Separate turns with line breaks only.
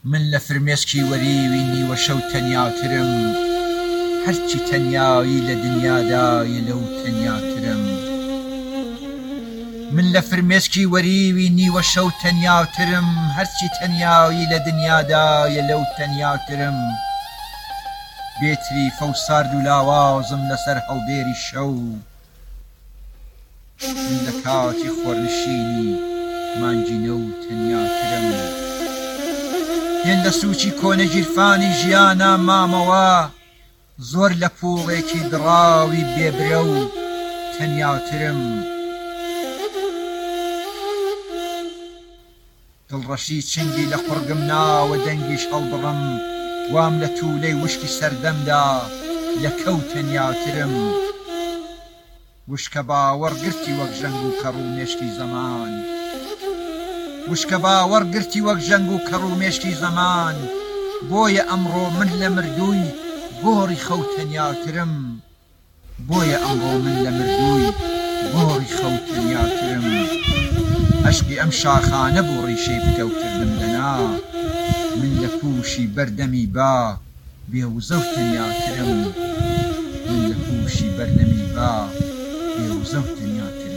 من لە فرمێسکی وەریوی نیوە شەو تەنیاترم هەرچی تەنیایی لە دنیادایە لەو تەنیاترم من لە فرمێسکی وەریوی نیوە شەو تەنیاترم هەرچی تەنیایی لە دنیادایە لەو تەنیاترم بێتری فەوسارد و لاوازم لەسەر هەڵدێری شەو من لە کاتی خۆرنشینی مانجینە و تەنیاترم هێن لە سوچی کۆنە گیرفانی ژیانە مامەوە زۆر لە پوڵێکی دڕاوی بێبرە و تەنیاترم دڵڕەشی چنگی لە قورگم ناوە دەنگیش هەڵبڕم وام لە توولەی وشکی سەردەمدا لە کەو تەنیاترم وشکە باوەڕ گرتی وەک ژەنگ و کەڕ و مێشکی زەمان وشکە باوەڕ گرتی وەک ژەنگ و کەڕ و مێشکی زەمان بۆیە ئەمڕۆ من لە مردووی گۆڕی خەو تەنیاترم بۆیە ئەمڕۆ من لە مردووی گۆڕی خەو تەنیاترم عەشقی ئەم شاخانە بۆ ڕیشەی بکەوتردم لەنا من لە پووشی بەردەمی با بێوزە و تەنیاترم من لە پووشی بەردەمی با بێوزە و تەنیاترم